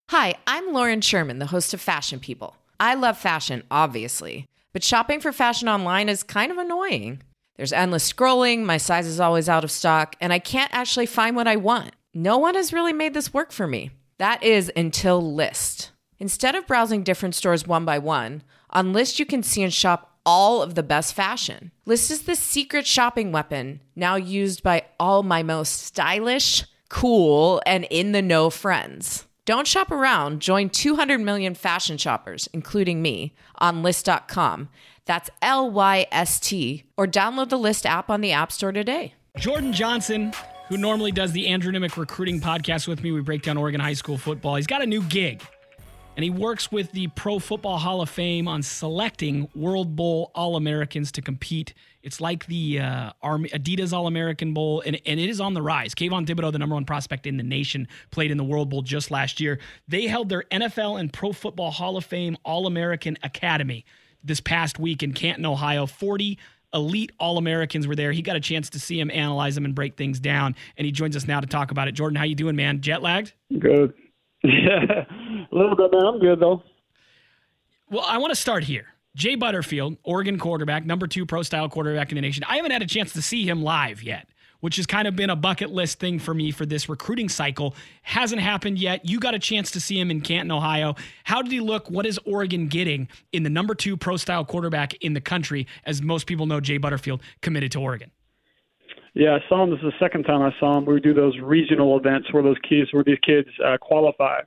Hi, I'm Lauren Sherman, the host of Fashion People. I love fashion, obviously, but shopping for fashion online is kind of annoying. There's endless scrolling, my size is always out of stock, and I can't actually find what I want. No one has really made this work for me. That is until Lyst. Instead of browsing different stores one by one, on Lyst you can see and shop all of the best fashion. Lyst is the secret shopping weapon, now used by all my most stylish, cool, and in-the-know friends. Don't shop around. Join 200 million fashion shoppers, including me, on Lyst.com. That's Lyst, or download the Lyst app on the App Store today. Jordan Johnson, who normally does the Andrew Nimick recruiting podcast with me, we break down Oregon high school football. He's got a new gig, and he works with the Pro Football Hall of Fame on selecting World Bowl All-Americans to compete. It's like the Adidas All-American Bowl, and it is on the rise. Kayvon Thibodeaux, the number one prospect in the nation, played in the World Bowl just last year. They held their NFL and Pro Football Hall of Fame All-American Academy this past week in Canton, Ohio. 40 elite All-Americans were there. He got a chance to see him, analyze them, and break things down, and he joins us now to talk about it. Jordan, how you doing, man? Jet lagged? Good. Yeah, a little bit, man. I'm good, though. Well, I want to start here. Jay Butterfield, Oregon quarterback, number 2 pro-style quarterback in the nation. I haven't had a chance to see him live yet, which has kind of been a bucket list thing for me for this recruiting cycle. Hasn't happened yet. You got a chance to see him in Canton, Ohio. How did he look? What is Oregon getting in the number 2 pro-style quarterback in the country? As most people know, Jay Butterfield committed to Oregon. Yeah, I saw him. This is the second time I saw him. We do those regional events where these kids qualify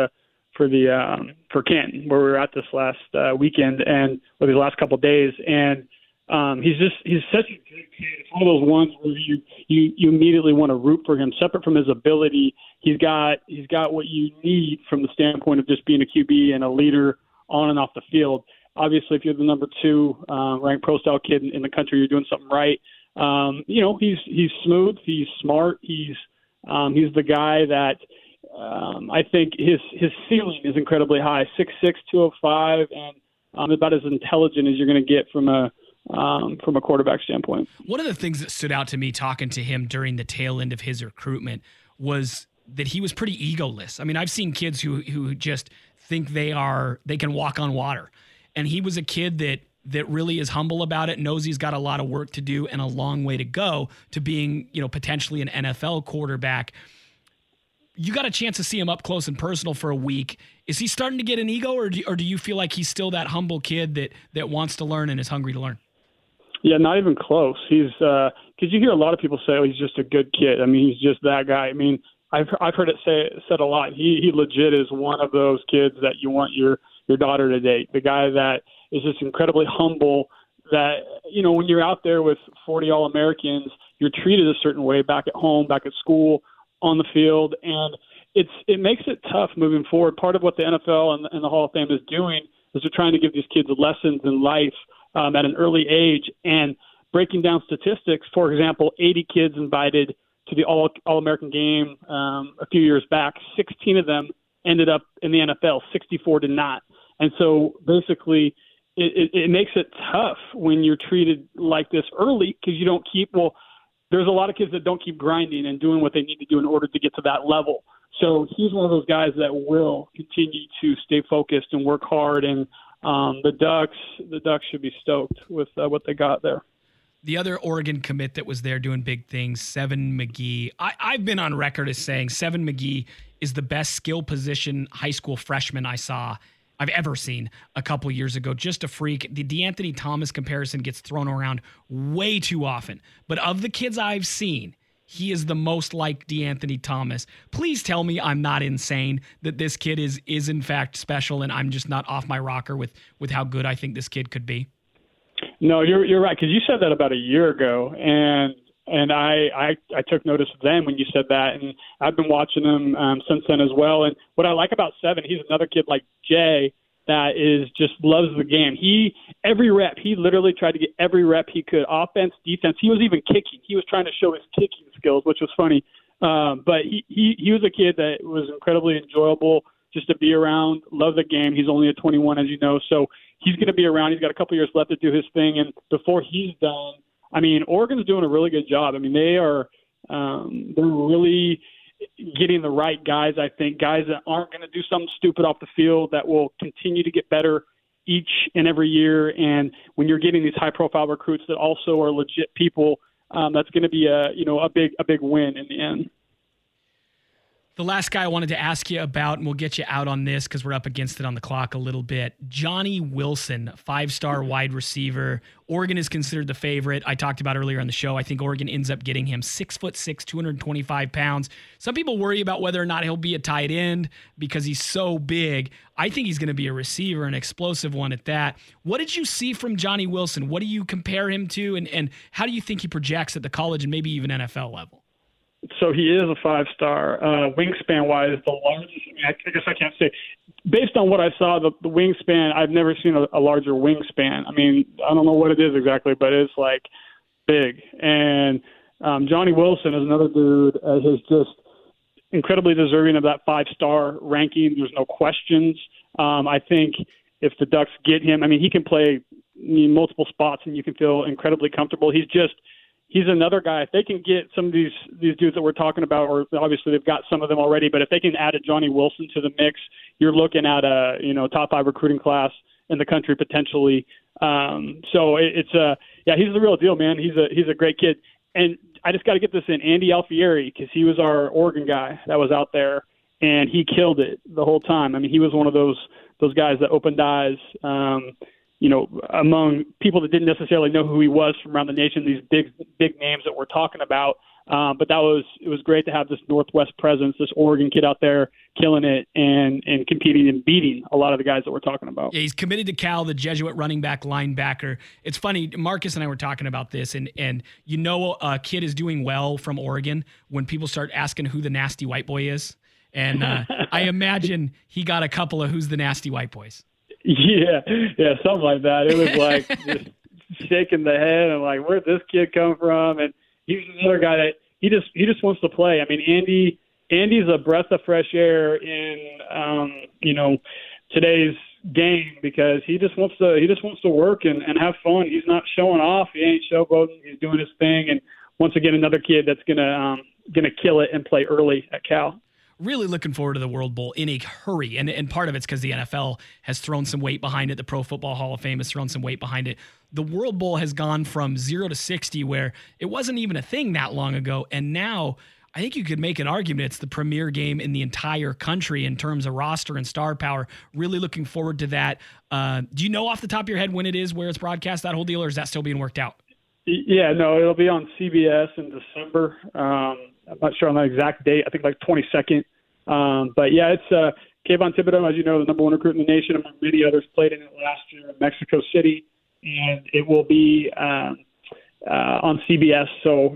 for Canton, where we were at this last weekend or these last couple of days, and he's such a good kid. It's one of those ones where you immediately want to root for him. Separate from his ability, he's got what you need from the standpoint of just being a QB and a leader on and off the field. Obviously, if you're the number 2 ranked pro style kid in the country, you're doing something right. He's smooth, he's smart, he's the guy that I think his ceiling is incredibly high, 6'6", 205, and about as intelligent as you're going to get from a quarterback standpoint. One of the things that stood out to me talking to him during the tail end of his recruitment was that he was pretty egoless. I mean, I've seen kids who just think they can walk on water, and he was a kid that really is humble about it, knows he's got a lot of work to do and a long way to go to being, potentially an NFL quarterback. You got a chance to see him up close and personal for a week. Is he starting to get an ego, or do you feel like he's still that humble kid that wants to learn and is hungry to learn? Yeah, not even close. He's because you hear a lot of people say, "Oh, he's just a good kid." I mean, he's just that guy. I mean, I've heard it said a lot. He legit is one of those kids that you want your daughter to date. The guy that is just incredibly humble. That when you're out there with 40 All-Americans, you're treated a certain way back at home, back at school, on the field, and it makes it tough moving forward. Part of what the NFL and the Hall of Fame is doing is they're trying to give these kids lessons in life at an early age, and breaking down statistics. For example, 80 kids invited to the All-American game a few years back. 16 of them ended up in the NFL. 64 did not. And so basically it makes it tough when you're treated like this early because you don't there's a lot of kids that don't keep grinding and doing what they need to do in order to get to that level. So he's one of those guys that will continue to stay focused and work hard, and the Ducks should be stoked with what they got there. The other Oregon commit that was there doing big things, Seven McGee. I've been on record as saying Seven McGee is the best skill position high school freshman I've ever seen a couple years ago. Just a freak. The DeAnthony Thomas comparison gets thrown around way too often. But of the kids I've seen, he is the most like DeAnthony Thomas. Please tell me I'm not insane, that this kid is in fact special and I'm just not off my rocker with how good I think this kid could be. No, you're right, because you said that about a year ago, and I took notice then when you said that, and I've been watching him since then as well. And what I like about Seven, he's another kid like Jay that just loves the game. Every rep, he literally tried to get every rep he could, offense, defense. He was even kicking. He was trying to show his kicking skills, which was funny. But he was a kid that was incredibly enjoyable just to be around, love the game. He's only a 21, as you know, so he's going to be around. He's got a couple years left to do his thing, and before he's done, I mean, Oregon's doing a really good job. I mean, they're really getting the right guys, I think, guys that aren't going to do something stupid off the field, that will continue to get better each and every year. And when you're getting these high-profile recruits that also are legit people, that's going to be a big win in the end. The last guy I wanted to ask you about, and we'll get you out on this because we're up against it on the clock a little bit. Johnny Wilson, 5-star wide receiver. Oregon is considered the favorite. I talked about earlier on the show. I think Oregon ends up getting him 6'6", 225 pounds. Some people worry about whether or not he'll be a tight end because he's so big. I think he's going to be a receiver, an explosive one at that. What did you see from Johnny Wilson? What do you compare him to, and how do you think he projects at the college and maybe even NFL level? So he is a 5-star. Wingspan-wise, the largest. I guess I can't say. Based on what I saw, the wingspan, I've never seen a larger wingspan. I mean, I don't know what it is exactly, but it's like big. And Johnny Wilson is another dude who's just incredibly deserving of that 5-star ranking. There's no questions. I think if the Ducks get him, I mean, he can play multiple spots and you can feel incredibly comfortable. He's another guy. If they can get some of these dudes that we're talking about, or obviously they've got some of them already, but if they can add a Johnny Wilson to the mix, you're looking at a top 5 recruiting class in the country potentially. So he's the real deal, man. He's a great kid. And I just got to get this in, Andy Alfieri, because he was our Oregon guy that was out there, and he killed it the whole time. I mean, he was one of those guys that opened eyes. Among people that didn't necessarily know who he was from around the nation, these big names that we're talking about. But it was great to have this Northwest presence, this Oregon kid out there killing it and competing and beating a lot of the guys that we're talking about. Yeah, he's committed to Cal, the Jesuit running back linebacker. It's funny, Marcus and I were talking about this, and a kid is doing well from Oregon when people start asking who the nasty white boy is. And I imagine he got a couple of who's the nasty white boys. Yeah, something like that. It was like just shaking the head and like, where'd this kid come from? And he's another guy that he just wants to play. I mean, Andy's a breath of fresh air in today's game because he just wants to work and have fun. He's not showing off. He ain't showboating. He's doing his thing. And once again, another kid that's gonna kill it and play early at Cal. Really looking forward to the World Bowl in a hurry. And part of it's because the NFL has thrown some weight behind it. The Pro Football Hall of Fame has thrown some weight behind it. The World Bowl has gone from 0 to 60, where it wasn't even a thing that long ago. And now I think you could make an argument it's the premier game in the entire country in terms of roster and star power. Really looking forward to that. Do you know off the top of your head when it is, where it's broadcast, that whole deal, or is that still being worked out? Yeah, no, it'll be on CBS in December. I'm not sure on the exact date. I think like 22nd. But yeah, it's Kayvon Thibodeau, as you know, the number 1 recruit in the nation, among many others, played in it last year in Mexico City, and it will be on CBS. So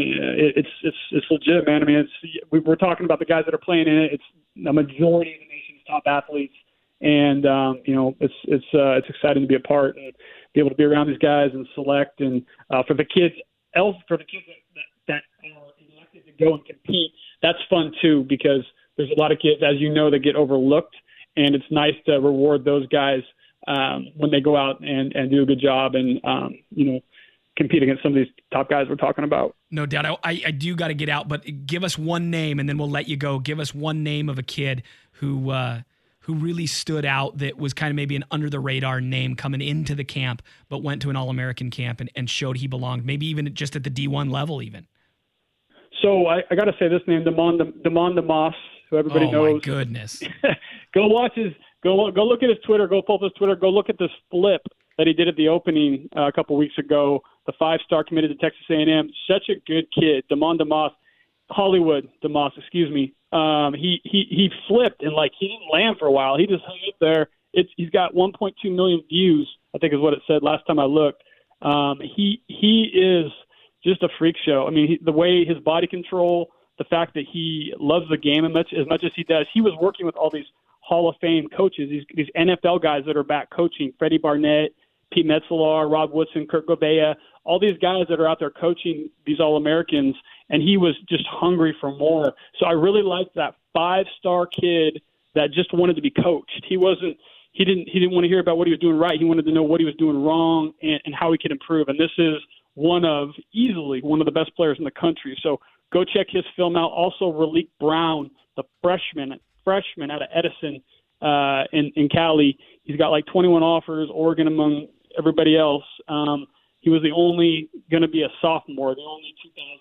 it's legit, man. I mean, we're talking about the guys that are playing in it. It's the majority of the nation's top athletes, and it's exciting to be a part and be able to be around these guys and select. And for the kids that are elected to go and compete, that's fun too, because there's a lot of kids, as you know, that get overlooked, and it's nice to reward those guys when they go out and do a good job and compete against some of these top guys we're talking about. No doubt. I do got to get out, but give us one name, and then we'll let you go. Give us one name of a kid who really stood out, that was kind of maybe an under-the-radar name coming into the camp, but went to an All-American camp and showed he belonged, maybe even just at the D1 level even. So I got to say this name, Damon DeMoss, who everybody knows. Oh, my goodness. Go look at his Twitter. Go pull up his Twitter. Go look at this flip that he did at the opening a couple weeks ago. The 5-star committed to Texas A&M. Such a good kid, Hollywood DeMoss, excuse me. He flipped and he didn't land for a while. He just hung up there. He's got 1.2 million views, I think is what it said last time I looked. He is just a freak show. I mean, the way his body control, the fact that he loves the game as much as he does. He was working with all these Hall of Fame coaches, these NFL guys that are back coaching, Freddie Barnett, Pete Metzelaar, Rob Woodson, Kurt Gobea, all these guys that are out there coaching these All-Americans, and he was just hungry for more. So I really liked that 5-star kid that just wanted to be coached. He didn't want to hear about what he was doing right. He wanted to know what he was doing wrong and how he could improve. And this is easily one of the best players in the country. So Go check his film out. Also, Raleek Brown, the freshman out of Edison in Cali. He's got like 21 offers, Oregon among everybody else. He was the only going to be a sophomore, the only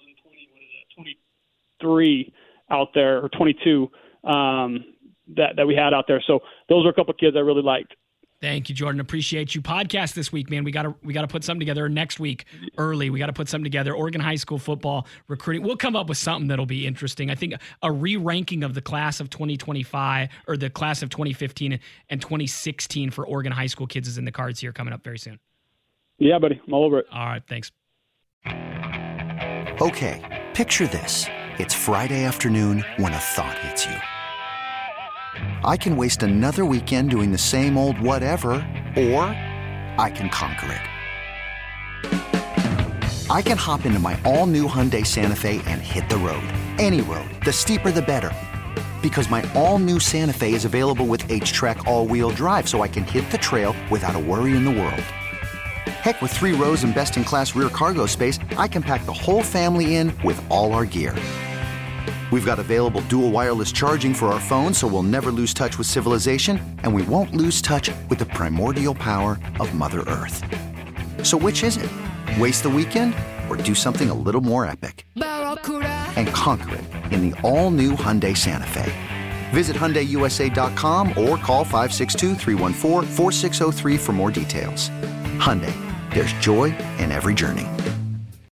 23 out there, or 22 that we had out there. So those are a couple of kids I really liked. Thank you, Jordan. Appreciate you. Podcast this week, man. We got to put something together next week early. We got to put something together. Oregon high school football recruiting. We'll come up with something that'll be interesting. I think a re-ranking of the class of 2025 or the class of 2015 and 2016 for Oregon high school kids is in the cards here coming up very soon. Yeah, buddy. I'm all over it. All right. Thanks. Okay. Picture this. It's Friday afternoon when a thought hits you. I can waste another weekend doing the same old whatever, or I can conquer it. I can hop into my all-new Hyundai Santa Fe and hit the road. Any road. The steeper, the better. Because my all-new Santa Fe is available with H-Track all-wheel drive, so I can hit the trail without a worry in the world. Heck, with 3 rows and best-in-class rear cargo space, I can pack the whole family in with all our gear. We've got available dual wireless charging for our phones, so we'll never lose touch with civilization, and we won't lose touch with the primordial power of Mother Earth. So which is it? Waste the weekend or do something a little more epic? And conquer it in the all-new Hyundai Santa Fe. Visit HyundaiUSA.com or call 562-314-4603 for more details. Hyundai, there's joy in every journey.